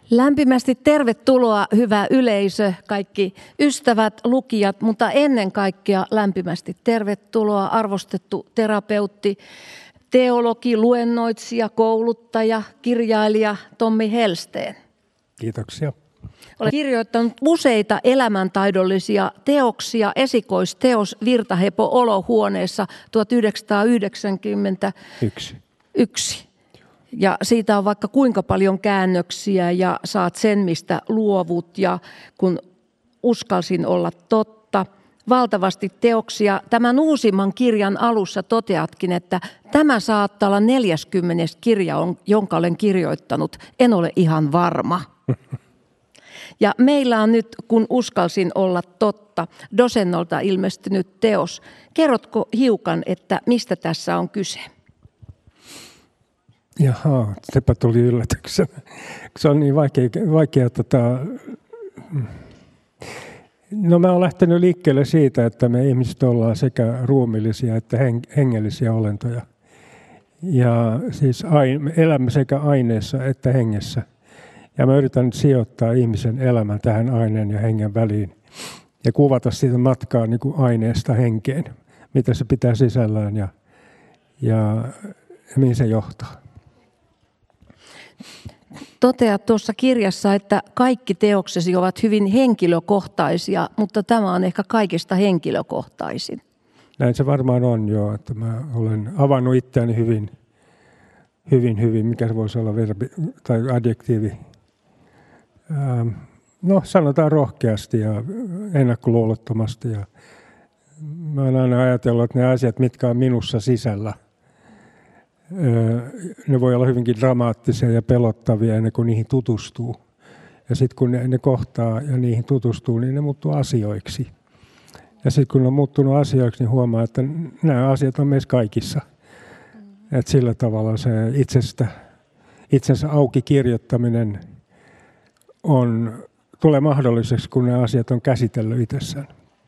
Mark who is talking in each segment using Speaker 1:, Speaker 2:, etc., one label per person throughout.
Speaker 1: Lämpimästi tervetuloa, hyvä yleisö, kaikki ystävät, lukijat, mutta ennen kaikkea lämpimästi tervetuloa arvostettu terapeutti, teologi, luennoitsija, kouluttaja, kirjailija Tommi Hellsten.
Speaker 2: Kiitoksia.
Speaker 1: Olen kirjoittanut useita elämäntaidollisia teoksia, esikoisteos Virtahepo olohuoneessa 1991. Ja siitä on vaikka kuinka paljon käännöksiä ja saat sen, mistä luovut ja kun uskalsin olla totta. Valtavasti teoksia. Tämän uusimman kirjan alussa toteatkin, että tämä saattaa olla 40. kirja, jonka olen kirjoittanut. En ole ihan varma. Ja meillä on nyt, kun uskalsin olla totta, Dosennolta ilmestynyt teos. Kerrotko hiukan, että mistä tässä on kyse?
Speaker 2: Jaha, sepä tuli yllätyksenä. Se on niin vaikea No mä oon lähtenyt liikkeelle siitä, että me ihmiset ollaan sekä ruumiillisia että hengellisiä olentoja. Ja siis elämme sekä aineessa että hengessä. Ja mä yritän nyt sijoittaa ihmisen elämän tähän aineen ja hengen väliin. Ja kuvata siitä matkaa niin kuin aineesta henkeen. Mitä se pitää sisällään ja mihin se johtaa.
Speaker 1: Toteat tuossa kirjassa, että kaikki teoksesi ovat hyvin henkilökohtaisia, mutta tämä on ehkä kaikista henkilökohtaisin.
Speaker 2: Näin se varmaan on jo, että mä olen avannut itseäni hyvin, mikä se voisi olla verbi tai adjektiivi. No sanotaan rohkeasti ja ennakkoluulottomasti. Ja mä olen aina ajatellut, että ne asiat, mitkä on minussa sisällä, ne voi olla hyvinkin dramaattisia ja pelottavia ennen kuin niihin tutustuu. Ja sitten kun ne kohtaa ja niihin tutustuu, niin ne muuttuu asioiksi. Ja sitten kun ne on muuttunut asioiksi, niin huomaa, että nämä asiat on meissä kaikissa. Että sillä tavalla se itsensä auki kirjoittaminen tulee mahdolliseksi, kun nämä asiat on käsitellyt itsessään.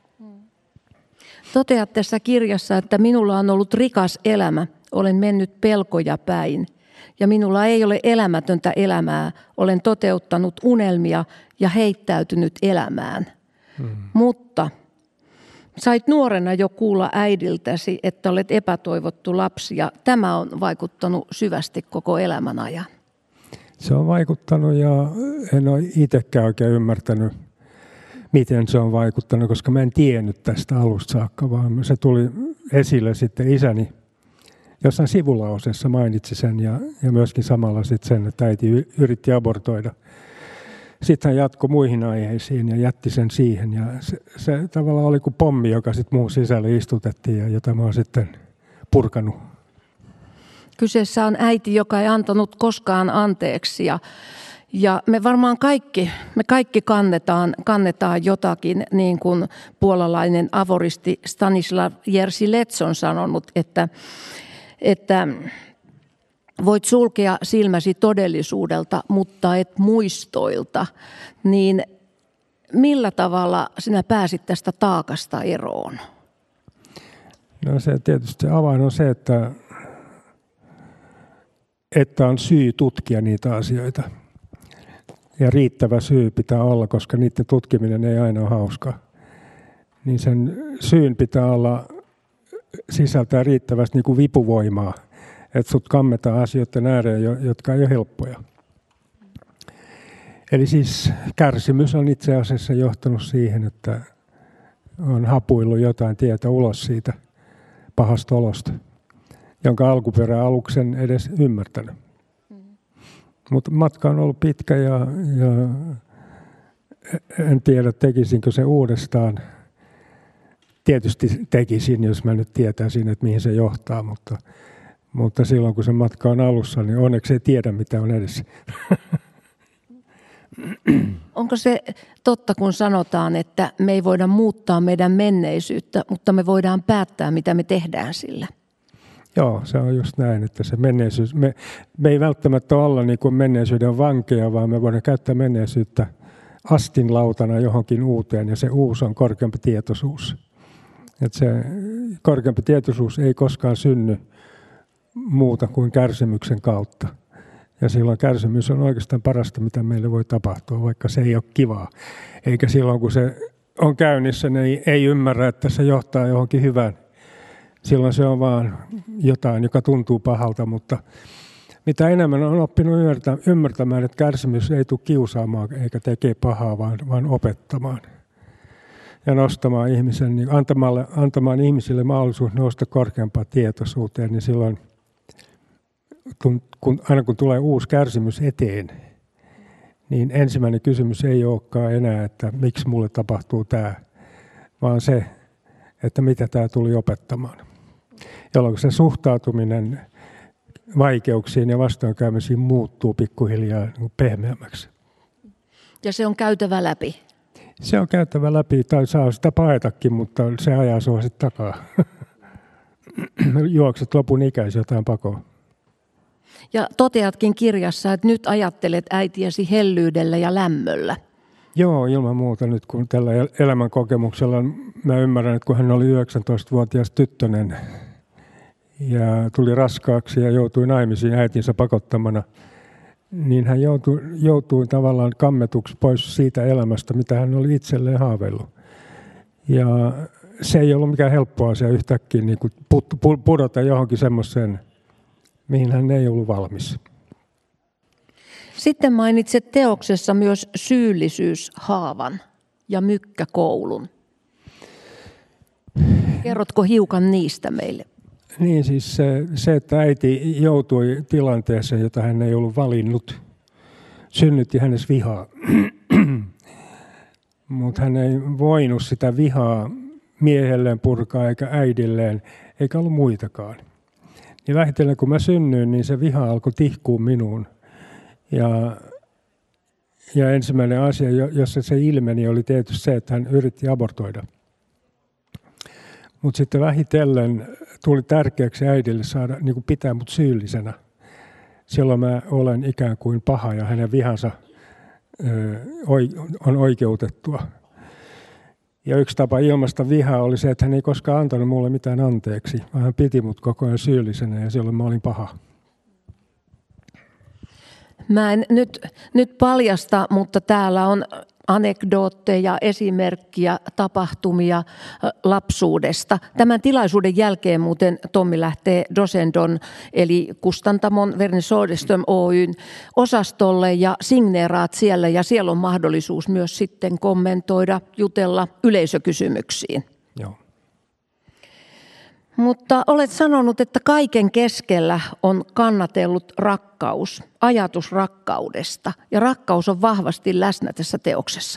Speaker 1: Toteat tässä kirjassa, että minulla on ollut rikas elämä. Olen mennyt pelkoja päin ja minulla ei ole elämätöntä elämää. Olen toteuttanut unelmia ja heittäytynyt elämään. Mutta sait nuorena jo kuulla äidiltäsi, että olet epätoivottu lapsi ja tämä on vaikuttanut syvästi koko elämän ajan.
Speaker 2: Se on vaikuttanut ja en ole itsekään oikein ymmärtänyt, miten se on vaikuttanut, koska mä en tiennyt tästä alusta saakka, vaan se tuli esille sitten isäni. Jossain sivulauseessa mainitsi sen ja myöskin samalla sitten sen, että äiti yritti abortoida. Sitten hän jatkoi muihin aiheisiin ja jätti sen siihen. Ja se tavallaan oli kuin pommi, joka sitten muun sisälle istutettiin ja jota mä oon sitten purkanut.
Speaker 1: Kyseessä on äiti, joka ei antanut koskaan anteeksi ja me varmaan kaikki kannetaan jotakin, niin kuin puolalainen avoristi Stanislav Jerzy on sanonut, että voit sulkea silmäsi todellisuudelta, mutta et muistoilta, niin millä tavalla sinä pääsit tästä taakasta eroon?
Speaker 2: No se tietysti avain on se, että on syy tutkia niitä asioita. Ja riittävä syy pitää olla, koska niiden tutkiminen ei aina ole hauskaa. Niin sen syyn pitää olla sisältää riittävästi niin kuin vipuvoimaa, että sut kammetaan asioiden ääreen, jotka ei ole helppoja. Eli siis kärsimys on itse asiassa johtanut siihen, että on hapuillut jotain tietä ulos siitä pahasta olosta, jonka alkuperä aluksen edes ymmärtänyt. Mutta matka on ollut pitkä ja en tiedä, tekisinkö se uudestaan. Tietysti tekisin, jos mä nyt tietäisin, että mihin se johtaa, mutta silloin kun se matka on alussa, niin onneksi ei tiedä, mitä on edessä.
Speaker 1: Onko se totta, kun sanotaan, että me ei voida muuttaa meidän menneisyyttä, mutta me voidaan päättää, mitä me tehdään sillä?
Speaker 2: Joo, se on just näin, että se menneisyys, me ei välttämättä olla niin kuin menneisyyden vankeja, vaan me voidaan käyttää menneisyyttä astinlautana johonkin uuteen, ja se uusi on korkeampi tietoisuus. Että se korkeampi tietoisuus ei koskaan synny muuta kuin kärsimyksen kautta. Ja silloin kärsimys on oikeastaan parasta, mitä meille voi tapahtua, vaikka se ei ole kivaa. Eikä silloin, kun se on käynnissä, niin ei ymmärrä, että se johtaa johonkin hyvään. Silloin se on vaan jotain, joka tuntuu pahalta, mutta mitä enemmän on oppinut ymmärtämään, että kärsimys ei tule kiusaamaan eikä tekee pahaa, vaan opettamaan. Ja nostamaan ihmisen, niin antamaan ihmisille mahdollisuus nousta korkeampaan tietoisuuteen, niin silloin, aina kun tulee uusi kärsimys eteen, niin ensimmäinen kysymys ei olekaan enää, että miksi mulle tapahtuu tämä, vaan se, että mitä tämä tuli opettamaan. Jolloin se suhtautuminen vaikeuksiin ja vastoinkäymisiin muuttuu pikkuhiljaa pehmeämmäksi.
Speaker 1: Ja se on käytävä läpi.
Speaker 2: Se on käytävä läpi, tai saa sitä paetakin, mutta se ajaa sua sitten takaa. Juokset lopun ikäisi jotain pakoa.
Speaker 1: Ja toteatkin kirjassa, että nyt ajattelet äitiäsi hellyydellä ja lämmöllä.
Speaker 2: Joo, ilman muuta nyt kun tällä elämänkokemuksella mä ymmärrän, että kun hän oli 19-vuotias tyttönen ja tuli raskaaksi ja joutui naimisiin äitinsä pakottamana, niin hän joutui tavallaan kammetuksi pois siitä elämästä, mitä hän oli itselleen haaveillut. Ja se ei ollut mikään helppo asia yhtäkkiä niin kuin pudota johonkin semmoiseen, mihin hän ei ollut valmis.
Speaker 1: Sitten mainitset teoksessa myös syyllisyyshaavan ja mykkäkoulun. Kerrotko hiukan niistä meille?
Speaker 2: Niin siis se, että äiti joutui tilanteeseen, jota hän ei ollut valinnut, synnytti hänessä vihaa. Mutta hän ei voinut sitä vihaa miehelleen purkaa eikä äidilleen, eikä ollut muitakaan. Niin vähitellen kun mä synnyin, niin se viha alkoi tihkua minuun. Ja ensimmäinen asia, jossa se ilmeni, oli tietysti se, että hän yritti abortoida. Mutta sitten vähitellen tuli tärkeäksi äidille saada niin kuin pitää mut syyllisenä. Silloin mä olen ikään kuin paha ja hänen vihansa on oikeutettua. Ja yksi tapa ilmaista vihaa oli se, että hän ei koskaan antanut mulle mitään anteeksi, vaan hän piti mut koko ajan syyllisenä ja silloin mä olin paha.
Speaker 1: Mä en nyt paljasta, mutta täällä on anekdootteja, esimerkkiä, tapahtumia lapsuudesta. Tämän tilaisuuden jälkeen muuten Tommi lähtee Dosendon eli Kustantamon Verne Soderström Oyn osastolle ja signeeraat siellä ja siellä on mahdollisuus myös sitten kommentoida, jutella yleisökysymyksiin.
Speaker 2: Joo.
Speaker 1: Mutta olet sanonut, että kaiken keskellä on kannatellut rakkaus, ajatus rakkaudesta. Ja rakkaus on vahvasti läsnä tässä teoksessa.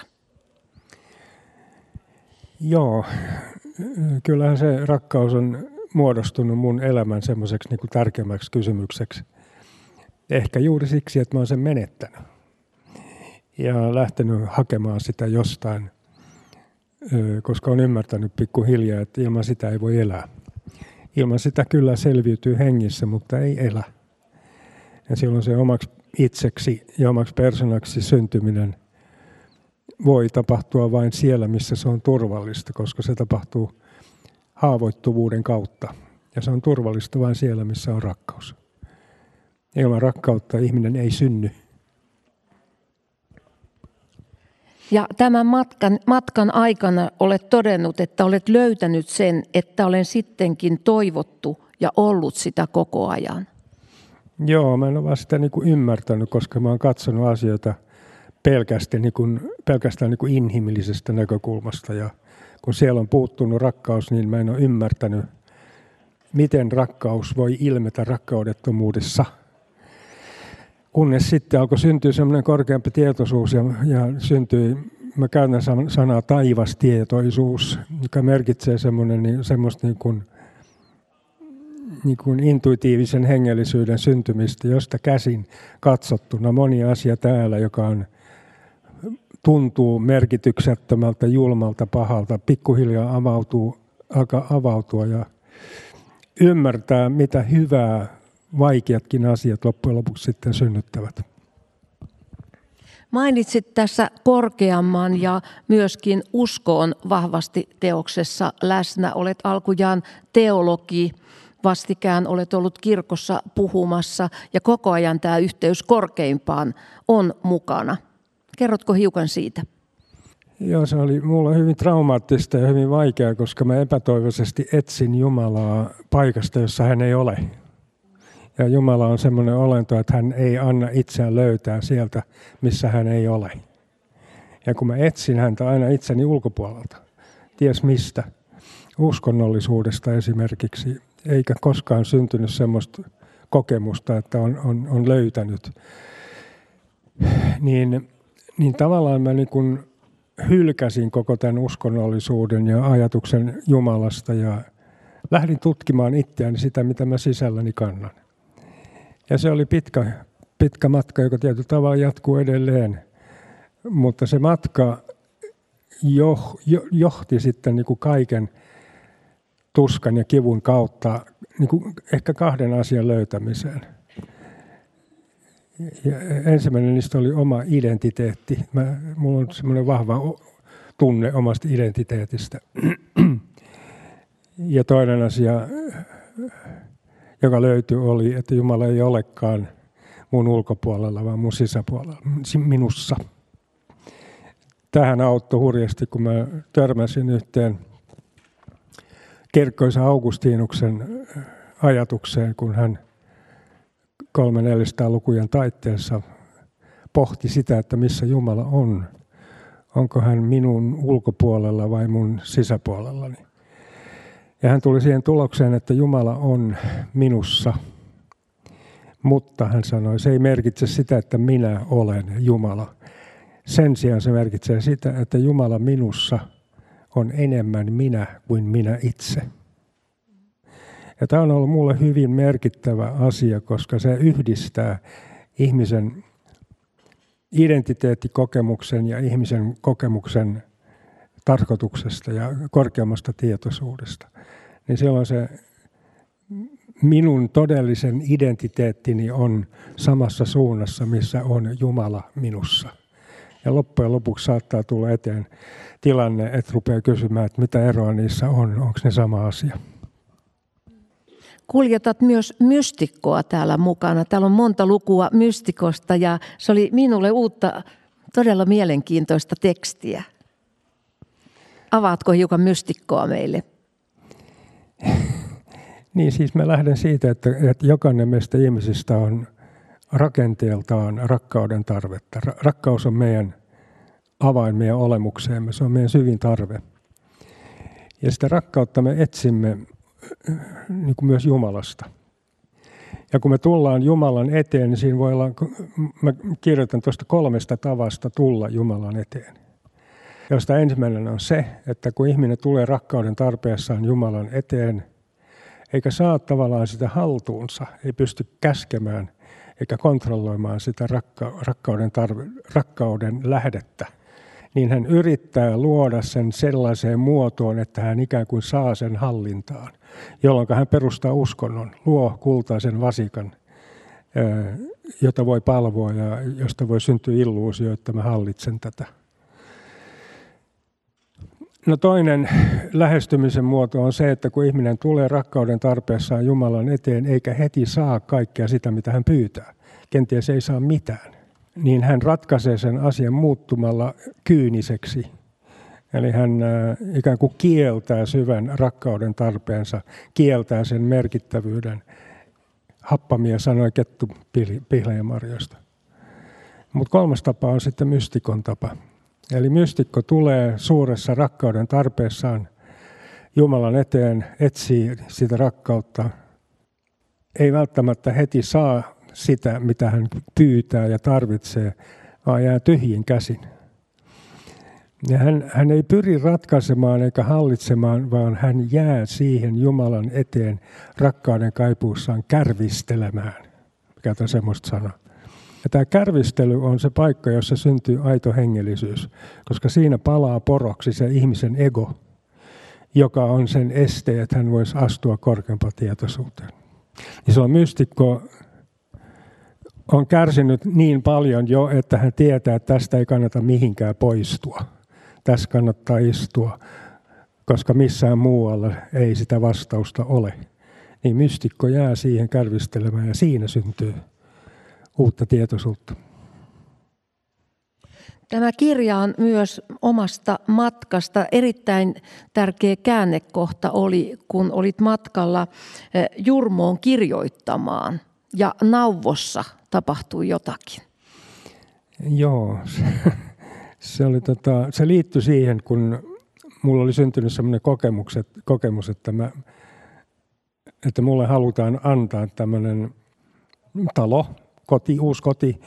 Speaker 2: Joo, kyllähän se rakkaus on muodostunut mun elämän semmoiseksi niin kuin tärkeämmäksi kysymykseksi. Ehkä juuri siksi, että mä oon sen menettänyt. Ja lähtenyt hakemaan sitä jostain, koska on ymmärtänyt pikkuhiljaa, että ilman sitä ei voi elää. Ilman sitä kyllä selviytyy hengissä, mutta ei elä. Ja silloin se omaksi itseksi ja omaksi persoonaksi syntyminen voi tapahtua vain siellä, missä se on turvallista, koska se tapahtuu haavoittuvuuden kautta. Ja se on turvallista vain siellä, missä on rakkaus. Ilman rakkautta ihminen ei synny.
Speaker 1: Ja tämän matkan aikana olet todennut, että olet löytänyt sen, että olen sittenkin toivottu ja ollut sitä koko ajan.
Speaker 2: Joo, mä en ole vaan sitä niin kuin ymmärtänyt, koska mä oon katsonut asioita pelkästään niin kuin inhimillisestä näkökulmasta. Ja kun siellä on puuttunut rakkaus, niin mä en ole ymmärtänyt, miten rakkaus voi ilmetä rakkaudettomuudessa. Kunnes sitten alkoi syntyä semmoinen korkeampi tietoisuus ja syntyi, mä käytän sanaa taivastietoisuus, joka merkitsee semmoista niin kuin intuitiivisen hengellisyyden syntymistä, josta käsin katsottuna moni asia täällä, joka tuntuu merkityksettömältä, julmalta, pahalta, pikkuhiljaa alkaa avautua ja ymmärtää, mitä hyvää vaikeatkin asiat loppujen lopuksi sitten synnyttävät.
Speaker 1: Mainitsit tässä korkeamman ja myöskin usko on vahvasti teoksessa läsnä. Olet alkujaan teologi, vastikään olet ollut kirkossa puhumassa ja koko ajan tämä yhteys korkeimpaan on mukana. Kerrotko hiukan siitä?
Speaker 2: Joo, se oli mulla hyvin traumaattista ja hyvin vaikeaa, koska mä epätoivoisesti etsin Jumalaa paikasta, jossa hän ei ole. Ja Jumala on semmoinen olento, että hän ei anna itseään löytää sieltä, missä hän ei ole. Ja kun mä etsin häntä aina itseni ulkopuolelta, ties mistä, uskonnollisuudesta esimerkiksi, eikä koskaan syntynyt semmoista kokemusta, että on löytänyt, niin tavallaan mä niin kuin hylkäsin koko tämän uskonnollisuuden ja ajatuksen Jumalasta ja lähdin tutkimaan itseäni sitä, mitä mä sisälläni kannan. Ja se oli pitkä matka, joka tietyllä tavalla jatkuu edelleen. Mutta se matka johti sitten niin kuin kaiken tuskan ja kivun kautta niin kuin ehkä kahden asian löytämiseen. Ja ensimmäinen niistä oli oma identiteetti. Mulla on semmoinen vahva tunne omasta identiteetistä. Ja toinen asia, joka löytyi, oli, että Jumala ei olekaan mun ulkopuolella, vaan mun sisäpuolella, minussa. Tähän auttoi hurjasti, kun mä törmäsin yhteen Kirkkoisa Augustinuksen ajatukseen, kun hän 300-400-lukujen taitteessa pohti sitä, että missä Jumala on. Onko hän minun ulkopuolella vai mun sisäpuolellani? Ja hän tuli siihen tulokseen, että Jumala on minussa. Mutta hän sanoi, se ei merkitse sitä, että minä olen Jumala. Sen sijaan se merkitsee sitä, että Jumala minussa on enemmän minä kuin minä itse. Ja tämä on ollut mulle hyvin merkittävä asia, koska se yhdistää ihmisen identiteettikokemuksen ja ihmisen kokemuksen tarkoituksesta ja korkeammasta tietoisuudesta. Niin silloin se minun todellisen identiteettini on samassa suunnassa, missä on Jumala minussa. Ja loppujen lopuksi saattaa tulla eteen tilanne, että rupeaa kysymään, että mitä eroa niissä on, onko ne sama asia.
Speaker 1: Kuljetat myös mystikkoa täällä mukana. Täällä on monta lukua mystikosta ja se oli minulle uutta, todella mielenkiintoista tekstiä. Avaatko hiukan mystikkoa meille?
Speaker 2: Niin siis mä lähden siitä, että jokainen meistä ihmisistä on rakenteeltaan rakkauden tarvetta. Rakkaus on meidän avain meidän olemukseemme, se on meidän syvin tarve. Ja sitä rakkautta me etsimme niin kuin myös Jumalasta. Ja kun me tullaan Jumalan eteen, niin siinä voi olla, mä kirjoitan tuosta 3 tavasta tulla Jumalan eteen. Josta ensimmäinen on se, että kun ihminen tulee rakkauden tarpeessaan Jumalan eteen, eikä saa tavallaan sitä haltuunsa, ei pysty käskemään eikä kontrolloimaan sitä rakkauden lähdettä, niin hän yrittää luoda sen sellaiseen muotoon, että hän ikään kuin saa sen hallintaan, jolloin hän perustaa uskonnon, luo kultaisen vasikan, jota voi palvoa ja josta voi syntyä illuusio, että mä hallitsen tätä. No toinen lähestymisen muoto on se, että kun ihminen tulee rakkauden tarpeessaan Jumalan eteen, eikä heti saa kaikkea sitä, mitä hän pyytää, kenties ei saa mitään, niin hän ratkaisee sen asian muuttumalla kyyniseksi. Eli hän ikään kuin kieltää syvän rakkauden tarpeensa, kieltää sen merkittävyyden. Happamia sanoi kettu pihleenmarjoista. Mutta 3. tapa on sitten mystikon tapa. Eli mystikko tulee suuressa rakkauden tarpeessaan Jumalan eteen, etsii sitä rakkautta. Ei välttämättä heti saa sitä, mitä hän pyytää ja tarvitsee, vaan jää tyhjin käsin. Ja hän ei pyri ratkaisemaan eikä hallitsemaan, vaan hän jää siihen Jumalan eteen rakkauden kaipuussaan kärvistelemään. Käytän semmoista sanaa. Ja tämä kärvistely on se paikka, jossa syntyy aito hengellisyys, koska siinä palaa poroksi se ihmisen ego, joka on sen este, että hän voisi astua korkeampaan tietoisuuteen. Ja silloin mystikko on kärsinyt niin paljon jo, että hän tietää, että tästä ei kannata mihinkään poistua. Tässä kannattaa istua, koska missään muualla ei sitä vastausta ole. niin mystikko jää siihen kärvistelemään ja siinä syntyy uutta tietoisuutta.
Speaker 1: Tämä kirja on myös omasta matkasta. Erittäin tärkeä käännekohta oli, kun olit matkalla Jurmoon kirjoittamaan ja Nauvossa tapahtui jotakin.
Speaker 2: Joo, se liittyi siihen, kun mulla oli syntynyt sellainen kokemus, että mulle halutaan antaa tämmöinen uusi koti,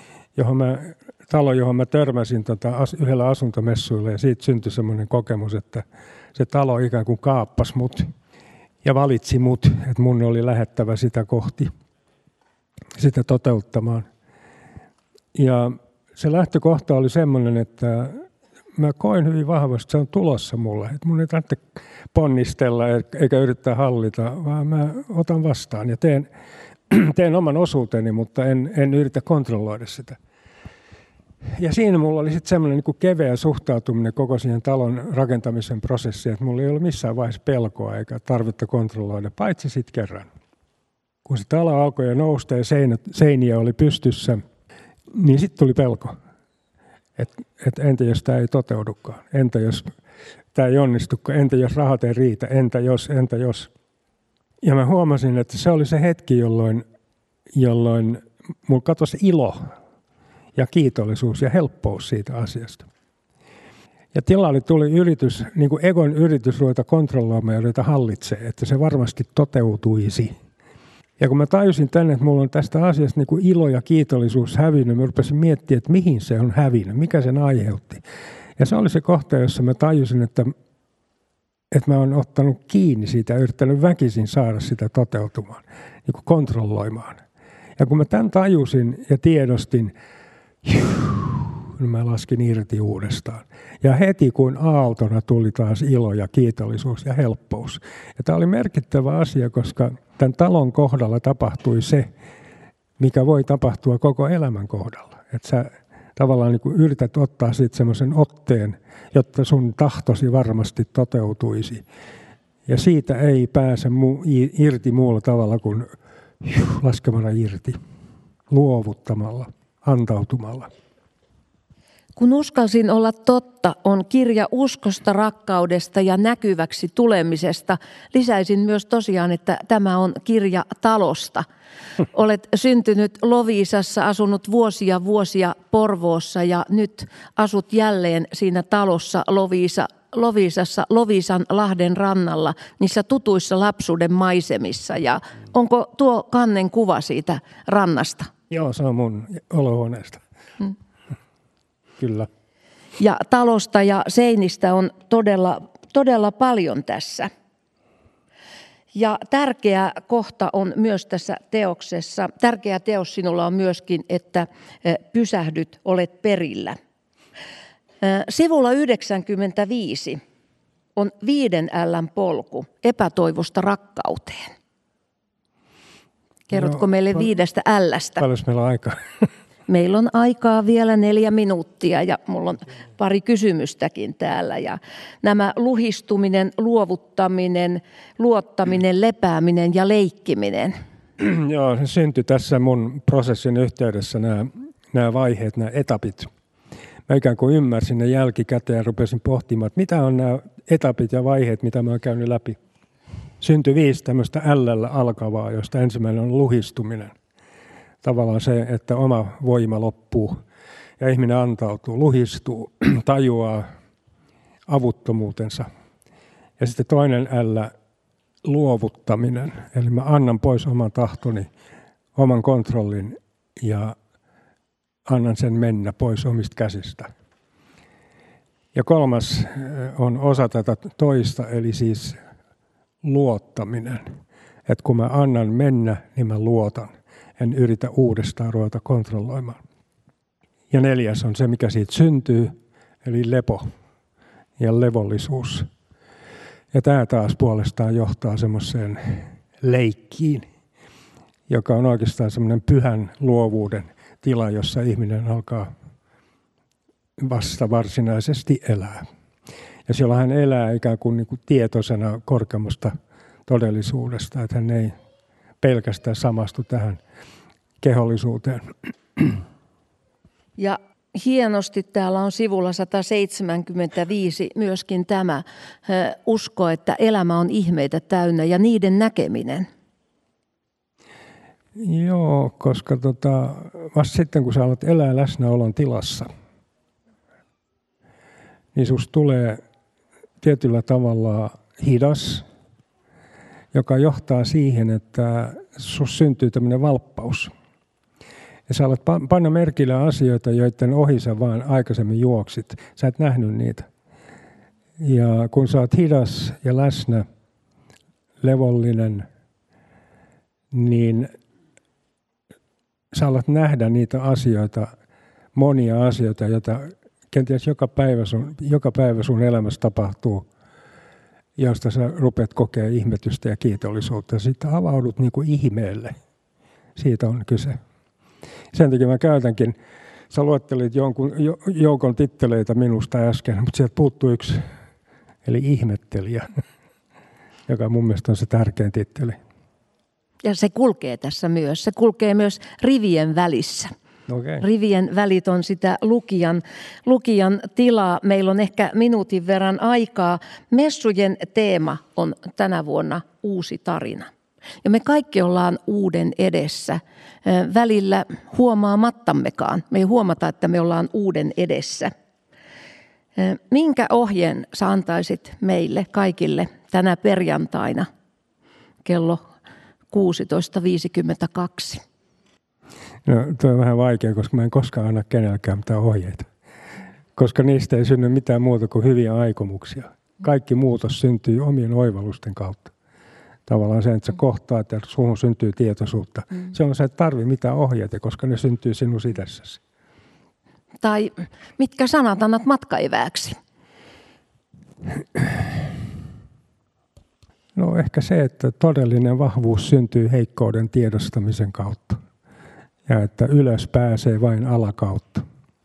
Speaker 2: johon mä törmäsin yhdellä asuntomessuilla, ja siitä syntyi semmoinen kokemus, että se talo ikään kuin kaappasi mut ja valitsi mut, että mun oli lähettävä sitä kohti, sitä toteuttamaan. Ja se lähtökohta oli semmoinen, että mä koin hyvin vahvasti, että se on tulossa mulle. Että mun ei tarvitse ponnistella eikä yrittää hallita, vaan mä otan vastaan ja teen oman osuuteni, mutta en yritä kontrolloida sitä. Ja siinä mulla oli sitten semmoinen niin kuin keveä suhtautuminen koko siihen talon rakentamisen prosessiin, että mulla ei ollut missään vaiheessa pelkoa eikä tarvetta kontrolloida, paitsi sitten kerran. Kun se talo alkoi nousta ja seiniä oli pystyssä, niin sitten tuli pelko. Että entä jos tämä ei toteudukaan? Entä jos tämä ei onnistukaan? Entä jos rahat ei riitä? Entä jos? Ja mä huomasin, että se oli se hetki, jolloin mulla katosi ilo ja kiitollisuus ja helppous siitä asiasta. Ja tilalle tuli yritys, niin kuin egon yritys ruveta kontrolloimaan ja ruveta hallitsemaan, että se varmasti toteutuisi. Ja kun mä tajusin tänne, että mulla on tästä asiasta niin kuin ilo ja kiitollisuus hävinnyt, mä rupesin miettimään, että mihin se on hävinnyt, mikä sen aiheutti. Ja se oli se kohta, jossa mä tajusin, että mä oon ottanut kiinni siitä ja yrittänyt väkisin saada sitä toteutumaan, niin kuin kontrolloimaan. Ja kun mä tämän tajusin ja tiedostin, niin mä laskin irti uudestaan. Ja heti kun aaltona tuli taas ilo ja kiitollisuus ja helppous. Ja tämä oli merkittävä asia, koska tämän talon kohdalla tapahtui se, mikä voi tapahtua koko elämän kohdalla. Että sä tavallaan niin kuin yrität ottaa siitä semmoisen otteen, jotta sun tahtosi varmasti toteutuisi. Ja siitä ei pääse irti muulla tavalla kuin laskemalla irti, luovuttamalla, antautumalla.
Speaker 1: Kun uskalsin olla totta, on kirja uskosta, rakkaudesta ja näkyväksi tulemisesta. Lisäisin myös tosiaan, että tämä on kirja talosta. Olet syntynyt Loviisassa, asunut vuosia Porvoossa ja nyt asut jälleen siinä talossa Loviisassa, Loviisan lahden rannalla, niissä tutuissa lapsuuden maisemissa. Ja onko tuo kannen kuva siitä rannasta?
Speaker 2: Joo, se on mun olohuoneesta. Kyllä.
Speaker 1: Ja talosta ja seinistä on todella paljon tässä. Ja tärkeä kohta on myös tässä teoksessa. Tärkeä teos sinulla on myöskin, että pysähdyt, olet perillä. Sivulla 95 on 5 L:n polku epätoivosta rakkauteen. Kerrotko meille 5 L:stä?
Speaker 2: Paljon meillä on aikaa?
Speaker 1: Meillä on aikaa vielä 4 minuuttia ja mulla on pari kysymystäkin täällä. Ja nämä luhistuminen, luovuttaminen, luottaminen, lepääminen ja leikkiminen.
Speaker 2: Joo, se syntyi tässä mun prosessin yhteydessä nämä vaiheet, nämä etapit. Mä ikään kuin ymmärsin ne jälkikäteen ja rupesin pohtimaan, että mitä on nämä etapit ja vaiheet, mitä mä oon käynyt läpi. Syntyi 5 tämmöistä L:llä alkavaa, josta ensimmäinen on luhistuminen. Tavallaan se, että oma voima loppuu ja ihminen antautuu, luhistuu, tajuaa avuttomuutensa. Ja sitten toinen L, luovuttaminen. Eli mä annan pois oman tahtoni, oman kontrollin ja annan sen mennä pois omista käsistä. Ja 3 on osa tätä toista, eli siis luottaminen. Että kun mä annan mennä, niin mä luotan. En yritä uudestaan ruveta kontrolloimaan. Ja 4 on se, mikä siitä syntyy, eli lepo ja levollisuus. Ja tämä taas puolestaan johtaa semmoiseen leikkiin, joka on oikeastaan semmoinen pyhän luovuuden tila, jossa ihminen alkaa vasta varsinaisesti elää. Ja silloin hän elää ikään kuin, tietoisena korkeammasta todellisuudesta, että hän ei pelkästään samastu tähän kehollisuuteen.
Speaker 1: Ja hienosti täällä on sivulla 175 myöskin tämä usko, että elämä on ihmeitä täynnä ja niiden näkeminen.
Speaker 2: Joo, koska vasta sitten kun sä alat elää läsnäolon tilassa, niin susta tulee tietyllä tavalla hidas, joka johtaa siihen, että susta syntyy tämmöinen valppaus. Ja sä alat panna merkille asioita, joiden ohi sä vaan aikaisemmin juoksit. Sä et nähnyt niitä. Ja kun sä oot hidas ja läsnä, levollinen, niin sä alat nähdä niitä asioita, monia asioita, joita kenties joka päivä sun elämässä tapahtuu, josta sä rupeat kokea ihmetystä ja kiitollisuutta. Sitten avaudut niin kuin ihmeelle. Siitä on kyse. Sen takia mä käytänkin, sä luettelit joukon titteleitä minusta äsken, mutta sieltä puuttuu yksi, eli ihmettelijä, joka mun mielestä on se tärkein titteli.
Speaker 1: Ja se kulkee tässä myös. Se kulkee myös rivien välissä.
Speaker 2: Okay.
Speaker 1: Rivien välit on sitä lukijan tilaa. Meillä on ehkä minuutin verran aikaa. Messujen teema on tänä vuonna uusi tarina. Ja me kaikki ollaan uuden edessä. Välillä huomaamattammekaan. Me ei huomata, että me ollaan uuden edessä. Minkä ohjeen sä antaisit meille kaikille tänä perjantaina kello 16.52?
Speaker 2: No, tuo on vähän vaikea, koska mä en koskaan anna kenellekään mitään ohjeita. Koska niistä ei synny mitään muuta kuin hyviä aikomuksia. Kaikki muutos syntyy omien oivallusten kautta. Tavallaan sen, että sä kohtaat ja suhun syntyy tietoisuutta. Se on se, että tarvitse mitään ohjeita, koska ne syntyy sinun sisässäsi.
Speaker 1: Tai mitkä sanat annat matkaevääksi?
Speaker 2: No ehkä se, että todellinen vahvuus syntyy heikkouden tiedostamisen kautta. Ja että ylös pääsee vain alakautta.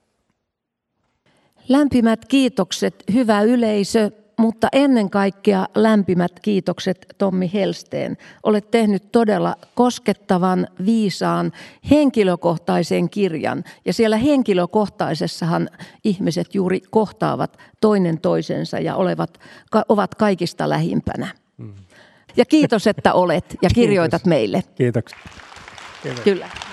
Speaker 1: Lämpimät kiitokset, hyvä yleisö, mutta ennen kaikkea lämpimät kiitokset Tommi Hellsten. Olet tehnyt todella koskettavan, viisaan, henkilökohtaisen kirjan. Ja siellä henkilökohtaisessahan ihmiset juuri kohtaavat toinen toisensa ja ovat kaikista lähimpänä. Ja kiitos, että olet ja kirjoitat meille.
Speaker 2: Kiitoksia.
Speaker 1: Kyllä.